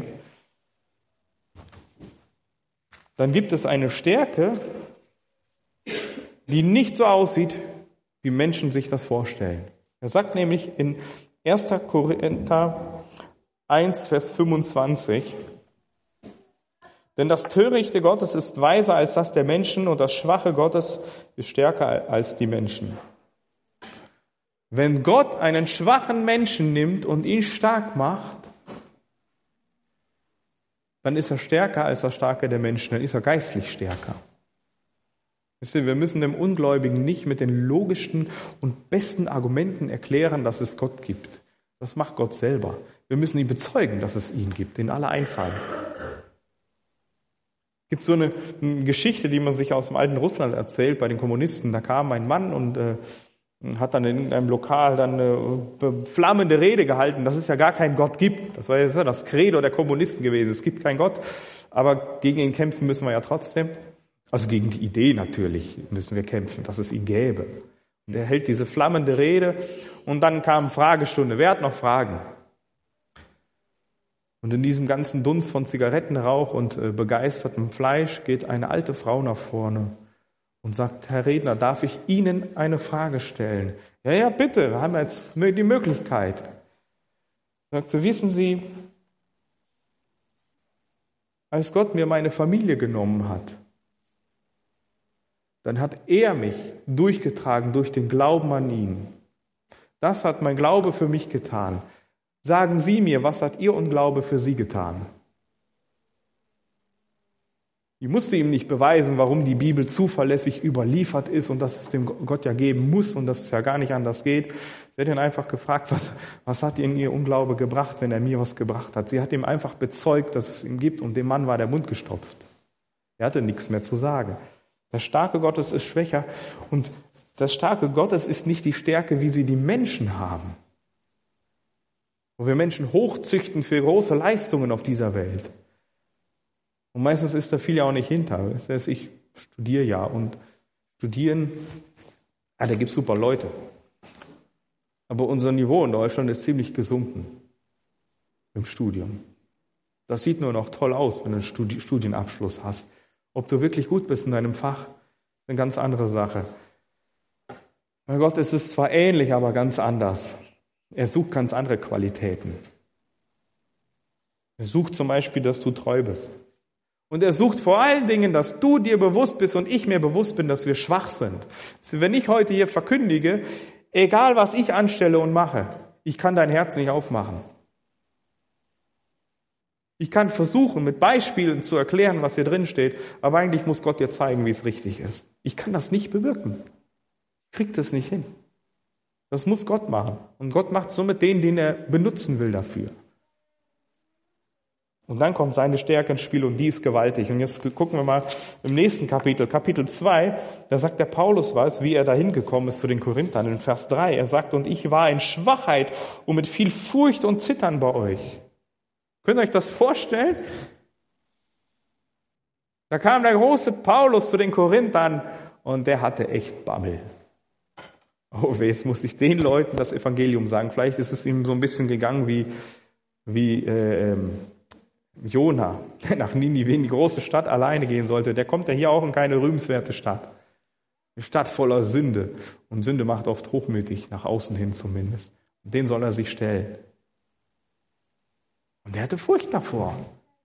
[SPEAKER 1] dann gibt es eine Stärke, die nicht so aussieht, wie Menschen sich das vorstellen. Er sagt nämlich in 1. Korinther 1, Vers 25, denn das Törichte Gottes ist weiser als das der Menschen und das Schwache Gottes ist stärker als die Menschen. Wenn Gott einen schwachen Menschen nimmt und ihn stark macht, dann ist er stärker als das Starke der Menschen, dann ist er geistlich stärker. Wisst ihr, wir müssen dem Ungläubigen nicht mit den logischsten und besten Argumenten erklären, dass es Gott gibt. Das macht Gott selber. Wir müssen ihn bezeugen, dass es ihn gibt, den alle einfallen. Es gibt so eine Geschichte, die man sich aus dem alten Russland erzählt, bei den Kommunisten. Da kam ein Mann und hat dann in irgendeinem Lokal dann eine flammende Rede gehalten, dass es ja gar keinen Gott gibt. Das war ja das Credo der Kommunisten gewesen. Es gibt keinen Gott, aber gegen ihn kämpfen müssen wir ja trotzdem. Also gegen die Idee natürlich müssen wir kämpfen, dass es ihn gäbe. Und er hält diese flammende Rede und dann kam Fragestunde. Wer hat noch Fragen? Und in diesem ganzen Dunst von Zigarettenrauch und begeistertem Fleisch geht eine alte Frau nach vorne und sagt, Herr Redner, darf ich Ihnen eine Frage stellen? Ja, bitte, wir haben jetzt die Möglichkeit. Sagt sie, wissen Sie, als Gott mir meine Familie genommen hat, dann hat er mich durchgetragen durch den Glauben an ihn. Das hat mein Glaube für mich getan. Sagen Sie mir, was hat Ihr Unglaube für Sie getan? Ich musste ihm nicht beweisen, warum die Bibel zuverlässig überliefert ist und dass es dem Gott ja geben muss und dass es ja gar nicht anders geht. Sie hat ihn einfach gefragt, was hat Ihnen Ihr Unglaube gebracht, wenn er mir was gebracht hat? Sie hat ihm einfach bezeugt, dass es ihn gibt und dem Mann war der Mund gestopft. Er hatte nichts mehr zu sagen. Der Starke Gottes ist schwächer und das Starke Gottes ist nicht die Stärke, wie sie die Menschen haben. Wo wir Menschen hochzüchten für große Leistungen auf dieser Welt. Und meistens ist da viel ja auch nicht hinter. Ich studiere ja und studieren, da gibt es super Leute. Aber unser Niveau in Deutschland ist ziemlich gesunken im Studium. Das sieht nur noch toll aus, wenn du einen Studienabschluss hast. Ob du wirklich gut bist in deinem Fach, ist eine ganz andere Sache. Bei Gott ist es zwar ähnlich, aber ganz anders. Er sucht ganz andere Qualitäten. Er sucht zum Beispiel, dass du treu bist. Und er sucht vor allen Dingen, dass du dir bewusst bist und ich mir bewusst bin, dass wir schwach sind. Wenn ich heute hier verkündige, egal was ich anstelle und mache, ich kann dein Herz nicht aufmachen. Ich kann versuchen, mit Beispielen zu erklären, was hier drin steht, aber eigentlich muss Gott dir zeigen, wie es richtig ist. Ich kann das nicht bewirken. Ich krieg das nicht hin. Das muss Gott machen. Und Gott macht es so mit denen, den er benutzen will dafür. Und dann kommt seine Stärke ins Spiel und die ist gewaltig. Und jetzt gucken wir mal im nächsten Kapitel, Kapitel 2, da sagt der Paulus was, wie er da hingekommen ist zu den Korinthern in Vers 3. Er sagt, und ich war in Schwachheit und mit viel Furcht und Zittern bei euch. Könnt ihr euch das vorstellen? Da kam der große Paulus zu den Korinthern und der hatte echt Bammel. Oh, jetzt muss ich den Leuten das Evangelium sagen. Vielleicht ist es ihm so ein bisschen gegangen wie Jona, der nach Ninive in die große Stadt alleine gehen sollte. Der kommt ja hier auch in keine rühmenswerte Stadt. Eine Stadt voller Sünde. Und Sünde macht oft hochmütig, nach außen hin zumindest. Und den soll er sich stellen. Und der hatte Furcht davor.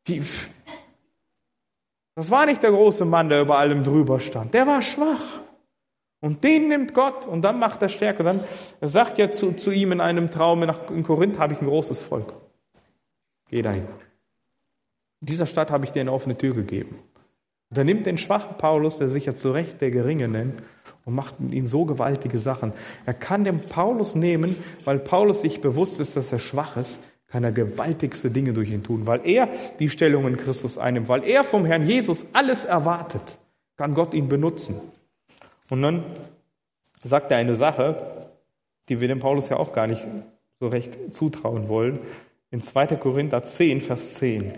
[SPEAKER 1] Das war nicht der große Mann, der über allem drüber stand. Der war schwach. Und den nimmt Gott und dann macht er Stärke. Dann sagt er zu ihm in einem Traum, in Korinth habe ich ein großes Volk. Geh dahin. In dieser Stadt habe ich dir eine offene Tür gegeben. Und er nimmt den schwachen Paulus, der sich ja zu Recht der Geringe nennt, und macht mit ihm so gewaltige Sachen. Er kann den Paulus nehmen, weil Paulus sich bewusst ist, dass er schwach ist, kann er gewaltigste Dinge durch ihn tun. Weil er die Stellung in Christus einnimmt, weil er vom Herrn Jesus alles erwartet, kann Gott ihn benutzen. Und dann sagt er eine Sache, die wir dem Paulus ja auch gar nicht so recht zutrauen wollen. In 2. Korinther 10, Vers 10.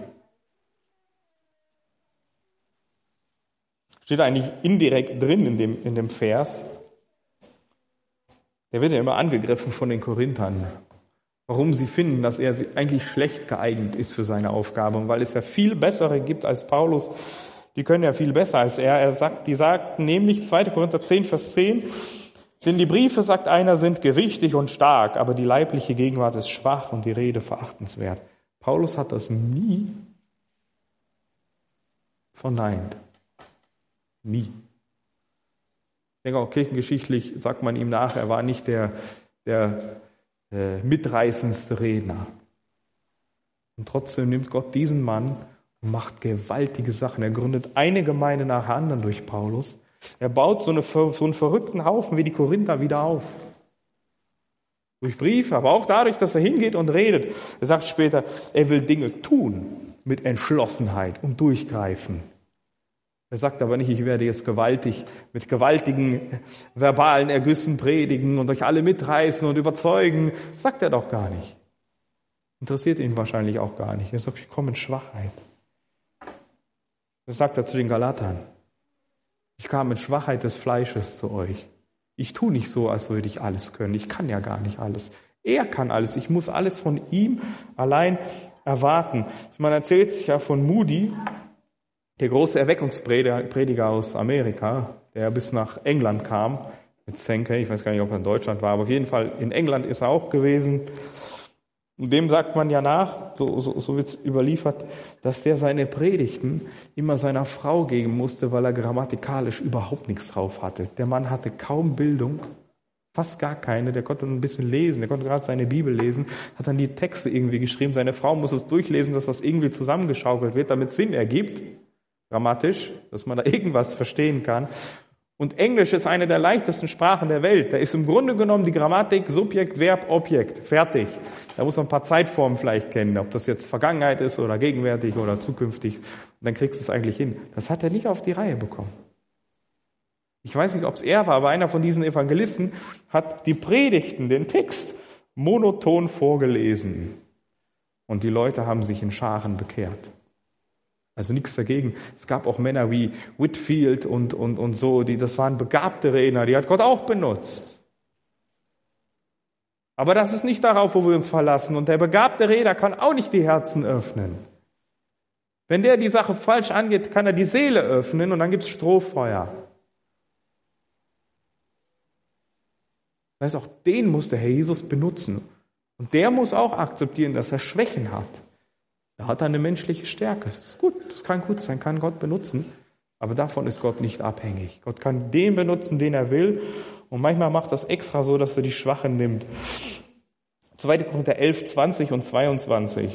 [SPEAKER 1] Steht eigentlich indirekt drin in dem Vers. Der wird ja immer angegriffen von den Korinthern. Warum sie finden, dass er eigentlich schlecht geeignet ist für seine Aufgabe. Und weil es ja viel bessere gibt als Paulus. Die können ja viel besser als er. Die sagten nämlich 2. Korinther 10, Vers 10, denn die Briefe, sagt einer, sind gewichtig und stark, aber die leibliche Gegenwart ist schwach und die Rede verachtenswert. Paulus hat das nie verneint. Nie. Ich denke auch kirchengeschichtlich sagt man ihm nach, er war nicht der mitreißendste Redner. Und trotzdem nimmt Gott diesen Mann und macht gewaltige Sachen. Er gründet eine Gemeinde nach der anderen durch Paulus. Er baut so einen verrückten Haufen wie die Korinther wieder auf. Durch Briefe, aber auch dadurch, dass er hingeht und redet. Er sagt später, er will Dinge tun mit Entschlossenheit und durchgreifen. Er sagt aber nicht, ich werde jetzt mit gewaltigen verbalen Ergüssen predigen und euch alle mitreißen und überzeugen. Das sagt er doch gar nicht. Interessiert ihn wahrscheinlich auch gar nicht. Er sagt, ich komme in Schwachheit. Das sagt er zu den Galatern. Ich kam in Schwachheit des Fleisches zu euch. Ich tue nicht so, als würde ich alles können. Ich kann ja gar nicht alles. Er kann alles. Ich muss alles von ihm allein erwarten. Man erzählt sich ja von Moody, der große Erweckungsprediger aus Amerika, der bis nach England kam mit Sankey. Ich weiß gar nicht, ob er in Deutschland war, aber auf jeden Fall in England ist er auch gewesen. Und dem sagt man ja nach, so wird es überliefert, dass der seine Predigten immer seiner Frau geben musste, weil er grammatikalisch überhaupt nichts drauf hatte. Der Mann hatte kaum Bildung, fast gar keine. Der konnte ein bisschen lesen, der konnte gerade seine Bibel lesen, hat dann die Texte irgendwie geschrieben. Seine Frau muss es durchlesen, dass das irgendwie zusammengeschaukelt wird, damit es Sinn ergibt, grammatisch, dass man da irgendwas verstehen kann. Und Englisch ist eine der leichtesten Sprachen der Welt. Da ist im Grunde genommen die Grammatik Subjekt, Verb, Objekt. Fertig. Da muss man ein paar Zeitformen vielleicht kennen, ob das jetzt Vergangenheit ist oder gegenwärtig oder zukünftig. Und dann kriegst du es eigentlich hin. Das hat er nicht auf die Reihe bekommen. Ich weiß nicht, ob es er war, aber einer von diesen Evangelisten hat die Predigten, den Text, monoton vorgelesen. Und die Leute haben sich in Scharen bekehrt. Also nichts dagegen. Es gab auch Männer wie Whitfield und so, das waren begabte Redner, die hat Gott auch benutzt. Aber das ist nicht darauf, wo wir uns verlassen. Und der begabte Redner kann auch nicht die Herzen öffnen. Wenn der die Sache falsch angeht, kann er die Seele öffnen und dann gibt es Strohfeuer. Das heißt, auch den muss der Herr Jesus benutzen. Und der muss auch akzeptieren, dass er Schwächen hat. Da hat er eine menschliche Stärke. Das ist gut, das kann gut sein, kann Gott benutzen. Aber davon ist Gott nicht abhängig. Gott kann den benutzen, den er will. Und manchmal macht das extra so, dass er die Schwachen nimmt. 2. Korinther 11, 20 und 22.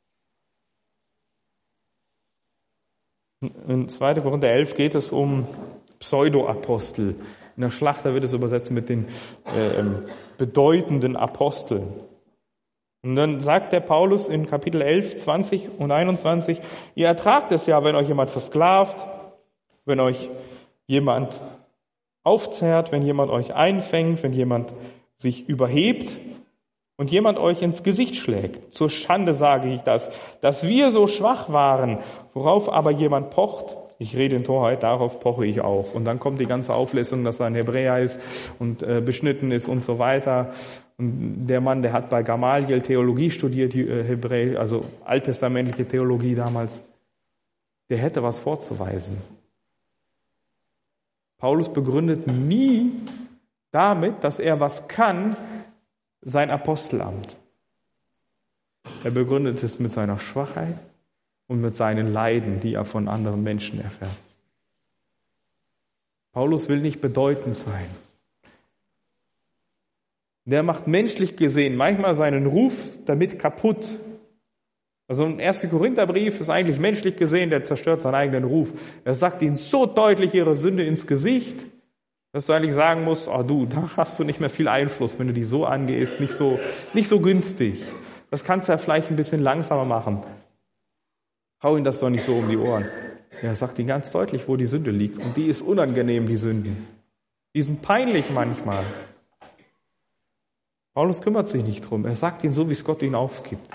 [SPEAKER 1] In 2. Korinther 11 geht es um Pseudo-Apostel. In der Schlachter wird es übersetzt mit den bedeutenden Aposteln. Und dann sagt der Paulus in Kapitel 11, 20 und 21, ihr ertragt es ja, wenn euch jemand versklavt, wenn euch jemand aufzehrt, wenn jemand euch einfängt, wenn jemand sich überhebt und jemand euch ins Gesicht schlägt. Zur Schande sage ich das, dass wir so schwach waren, worauf aber jemand pocht. Ich rede in Torheit, darauf poche ich auch. Und dann kommt die ganze Auflistung, dass er ein Hebräer ist und beschnitten ist und so weiter. Und der Mann, der hat bei Gamaliel Theologie studiert, Hebräisch, also alttestamentliche Theologie damals, der hätte was vorzuweisen. Paulus begründet nie damit, dass er was kann, sein Apostelamt. Er begründet es mit seiner Schwachheit und mit seinen Leiden, die er von anderen Menschen erfährt. Paulus will nicht bedeutend sein. Der macht menschlich gesehen manchmal seinen Ruf damit kaputt. Also ein 1. Korintherbrief ist eigentlich menschlich gesehen, der zerstört seinen eigenen Ruf. Er sagt ihnen so deutlich ihre Sünde ins Gesicht, dass du eigentlich sagen musst, oh du, da hast du nicht mehr viel Einfluss, wenn du die so angehst, nicht so günstig. Das kannst du ja vielleicht ein bisschen langsamer machen. Hau ihn das doch nicht so um die Ohren. Er sagt ihnen ganz deutlich, wo die Sünde liegt. Und die ist unangenehm, die Sünden. Die sind peinlich manchmal. Paulus kümmert sich nicht drum. Er sagt ihnen so, wie es Gott ihnen aufgibt.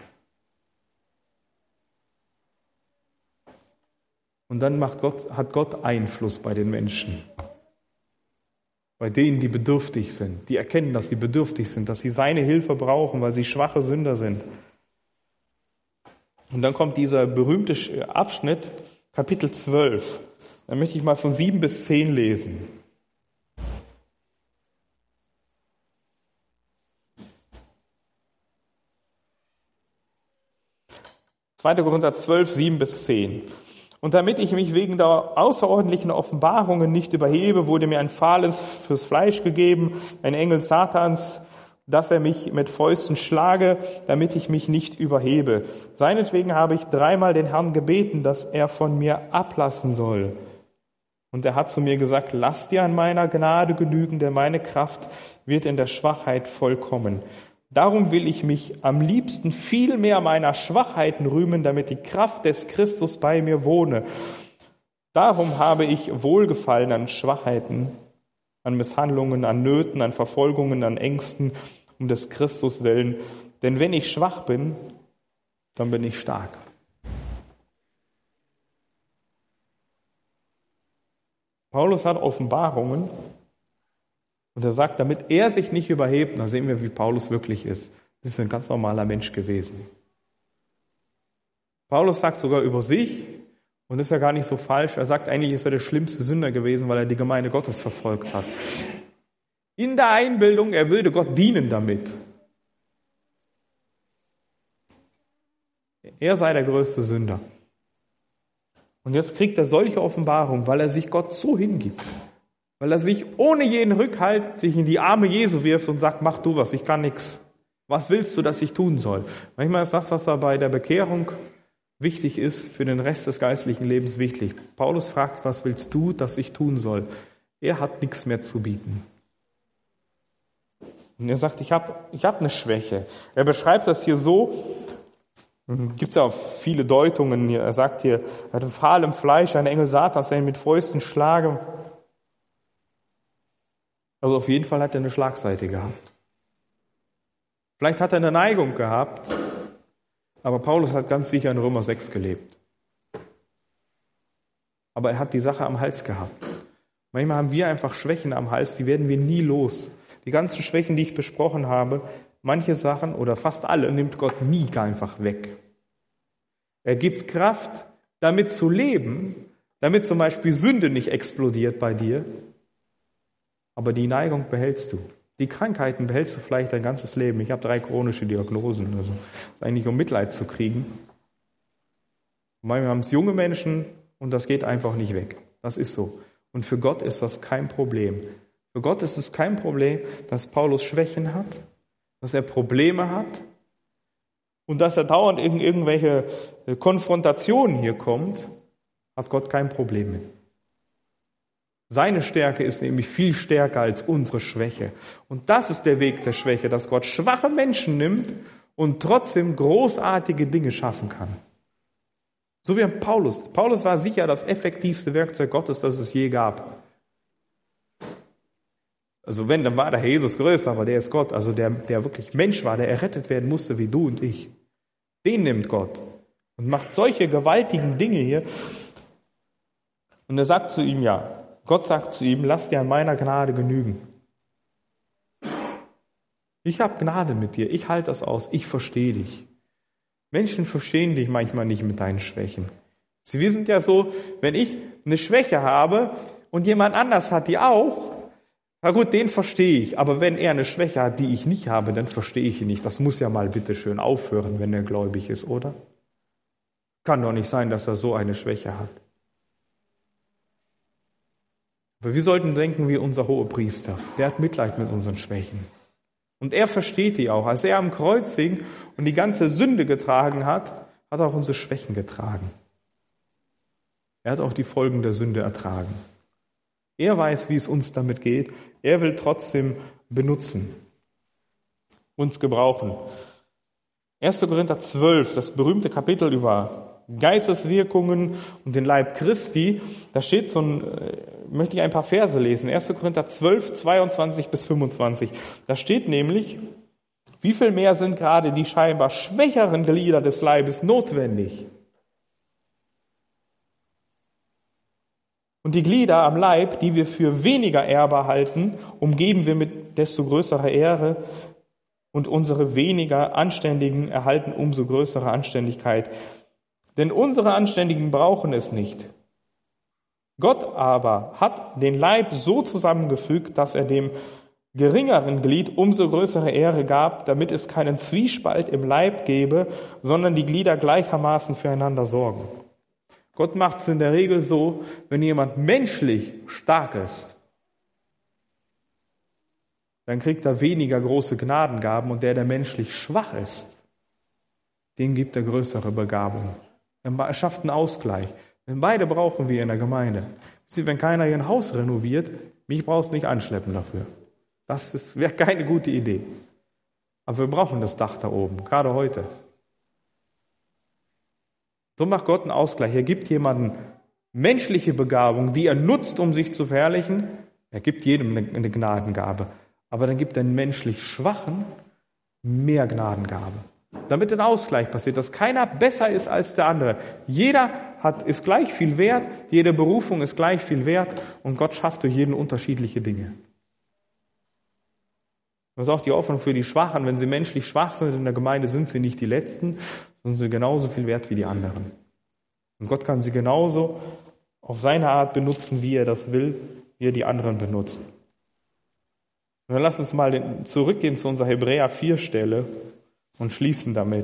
[SPEAKER 1] Und dann hat Gott Einfluss bei den Menschen. Bei denen, die bedürftig sind. Die erkennen, dass sie bedürftig sind, dass sie seine Hilfe brauchen, weil sie schwache Sünder sind. Und dann kommt dieser berühmte Abschnitt, Kapitel 12. Da möchte ich mal von 7 bis 10 lesen. 2. Korinther 12, 7 bis 10. Und damit ich mich wegen der außerordentlichen Offenbarungen nicht überhebe, wurde mir ein Pfahl fürs Fleisch gegeben, ein Engel Satans, dass er mich mit Fäusten schlage, damit ich mich nicht überhebe. Seinetwegen habe ich 3-mal den Herrn gebeten, dass er von mir ablassen soll. Und er hat zu mir gesagt, lass dir an meiner Gnade genügen, denn meine Kraft wird in der Schwachheit vollkommen. Darum will ich mich am liebsten viel mehr meiner Schwachheiten rühmen, damit die Kraft des Christus bei mir wohne. Darum habe ich Wohlgefallen an Schwachheiten, an Misshandlungen, an Nöten, an Verfolgungen, an Ängsten, um des Christus willen. Denn wenn ich schwach bin, dann bin ich stark. Paulus hat Offenbarungen und er sagt, damit er sich nicht überhebt, da sehen wir, wie Paulus wirklich ist. Das ist ein ganz normaler Mensch gewesen. Paulus sagt sogar über sich, und das ist ja gar nicht so falsch, er sagt eigentlich, ist er der schlimmste Sünder gewesen, weil er die Gemeinde Gottes verfolgt hat. In der Einbildung, er würde Gott dienen damit. Er sei der größte Sünder. Und jetzt kriegt er solche Offenbarung, weil er sich Gott so hingibt. Weil er sich ohne jeden Rückhalt sich in die Arme Jesu wirft und sagt, mach du was, ich kann nichts. Was willst du, dass ich tun soll? Manchmal ist das, was da bei der Bekehrung wichtig ist, für den Rest des geistlichen Lebens wichtig. Paulus fragt, was willst du, dass ich tun soll? Er hat nichts mehr zu bieten. Und er sagt, ich hab eine Schwäche. Er beschreibt das hier so, gibt es ja auch viele Deutungen. Er sagt hier, er hat ein Pfahl im Fleisch, ein Engel Satans, der ihn mit Fäusten schlage. Also auf jeden Fall hat er eine Schlagseite gehabt. Vielleicht hat er eine Neigung gehabt, aber Paulus hat ganz sicher in Römer 6 gelebt. Aber er hat die Sache am Hals gehabt. Manchmal haben wir einfach Schwächen am Hals, die werden wir nie los. Die ganzen Schwächen, die ich besprochen habe, manche Sachen oder fast alle nimmt Gott nie einfach weg. Er gibt Kraft, damit zu leben, damit zum Beispiel Sünde nicht explodiert bei dir, aber die Neigung behältst du. Die Krankheiten behältst du vielleicht dein ganzes Leben. Ich habe 3 chronische Diagnosen, also das ist eigentlich um Mitleid zu kriegen. Manchmal haben es junge Menschen und das geht einfach nicht weg. Das ist so. Und für Gott ist das kein Problem. Für Gott ist es kein Problem, dass Paulus Schwächen hat, dass er Probleme hat und dass er dauernd in irgendwelche Konfrontationen hier kommt, hat Gott kein Problem mit. Seine Stärke ist nämlich viel stärker als unsere Schwäche. Und das ist der Weg der Schwäche, dass Gott schwache Menschen nimmt und trotzdem großartige Dinge schaffen kann. So wie Paulus. Paulus war sicher das effektivste Werkzeug Gottes, das es je gab. Also wenn, dann war der Herr Jesus größer, aber der ist Gott. Also der wirklich Mensch war, der errettet werden musste wie du und ich. Den nimmt Gott und macht solche gewaltigen Dinge hier. Und er sagt zu ihm, Gott sagt zu ihm, lass dir an meiner Gnade genügen. Ich habe Gnade mit dir, ich halte das aus, ich verstehe dich. Menschen verstehen dich manchmal nicht mit deinen Schwächen. Wir sind ja so, wenn ich eine Schwäche habe und jemand anders hat die auch, na gut, den verstehe ich. Aber wenn er eine Schwäche hat, die ich nicht habe, dann verstehe ich ihn nicht. Das muss ja mal bitte schön aufhören, wenn er gläubig ist, oder? Kann doch nicht sein, dass er so eine Schwäche hat. Aber wir sollten denken wie unser Hohepriester. Der hat Mitleid mit unseren Schwächen. Und er versteht die auch. Als er am Kreuz hing und die ganze Sünde getragen hat, hat er auch unsere Schwächen getragen. Er hat auch die Folgen der Sünde ertragen. Er weiß, wie es uns damit geht. Er will trotzdem benutzen, uns gebrauchen. 1. Korinther 12, das berühmte Kapitel über Geisteswirkungen und den Leib Christi, da steht möchte ich ein paar Verse lesen. 1. Korinther 12, 22 bis 25. Da steht nämlich, wie viel mehr sind gerade die scheinbar schwächeren Glieder des Leibes notwendig? Und die Glieder am Leib, die wir für weniger ehrbar halten, umgeben wir mit desto größerer Ehre und unsere weniger Anständigen erhalten umso größere Anständigkeit. Denn unsere Anständigen brauchen es nicht. Gott aber hat den Leib so zusammengefügt, dass er dem geringeren Glied umso größere Ehre gab, damit es keinen Zwiespalt im Leib gebe, sondern die Glieder gleichermaßen füreinander sorgen. Gott macht es in der Regel so, wenn jemand menschlich stark ist, dann kriegt er weniger große Gnadengaben und der menschlich schwach ist, dem gibt er größere Begabung. Er schafft einen Ausgleich. Denn beide brauchen wir in der Gemeinde. Wenn keiner hier ein Haus renoviert, mich brauchst du nicht anschleppen dafür. Das wäre keine gute Idee. Aber wir brauchen das Dach da oben, gerade heute. So macht Gott einen Ausgleich. Er gibt jemandem menschliche Begabung, die er nutzt, um sich zu verherrlichen. Er gibt jedem eine Gnadengabe. Aber dann gibt er einen menschlich Schwachen mehr Gnadengabe. Damit ein Ausgleich passiert, dass keiner besser ist als der andere. Jeder ist gleich viel wert, jede Berufung ist gleich viel wert und Gott schafft durch jeden unterschiedliche Dinge. Das ist auch die Hoffnung für die Schwachen. Wenn sie menschlich schwach sind in der Gemeinde, sind sie nicht die Letzten, sondern sie genauso viel wert wie die anderen. Und Gott kann sie genauso auf seine Art benutzen, wie er das will, wie er die anderen benutzt. Und dann lass uns mal zurückgehen zu unserer Hebräer 4 Stelle und schließen damit.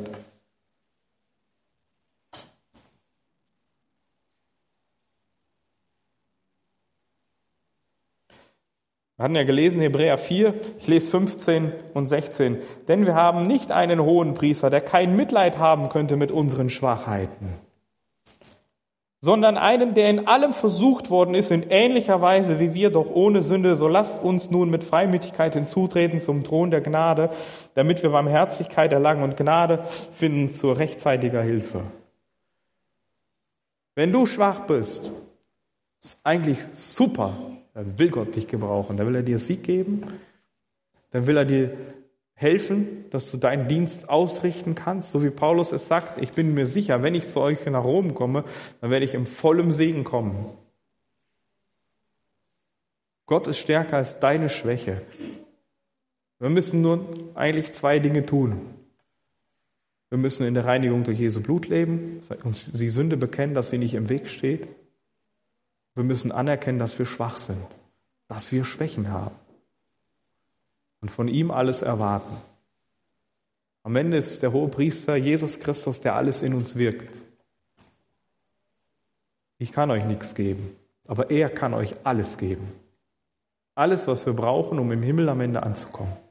[SPEAKER 1] Wir hatten ja gelesen, Hebräer 4, ich lese 15 und 16. Denn wir haben nicht einen hohen Priester, der kein Mitleid haben könnte mit unseren Schwachheiten, sondern einen, der in allem versucht worden ist, in ähnlicher Weise wie wir, doch ohne Sünde. So lasst uns nun mit Freimütigkeit hinzutreten zum Thron der Gnade, damit wir Barmherzigkeit erlangen und Gnade finden zur rechtzeitiger Hilfe. Wenn du schwach bist, ist eigentlich super. Dann will Gott dich gebrauchen. Dann will er dir Sieg geben. Dann will er dir helfen, dass du deinen Dienst ausrichten kannst. So wie Paulus es sagt, ich bin mir sicher, wenn ich zu euch nach Rom komme, dann werde ich im vollen Segen kommen. Gott ist stärker als deine Schwäche. Wir müssen nur eigentlich 2 Dinge tun. Wir müssen in der Reinigung durch Jesu Blut leben, uns die Sünde bekennen, dass sie nicht im Weg steht. Wir müssen anerkennen, dass wir schwach sind, dass wir Schwächen haben und von ihm alles erwarten. Am Ende ist es der Hohepriester Jesus Christus, der alles in uns wirkt. Ich kann euch nichts geben, aber er kann euch alles geben. Alles, was wir brauchen, um im Himmel am Ende anzukommen.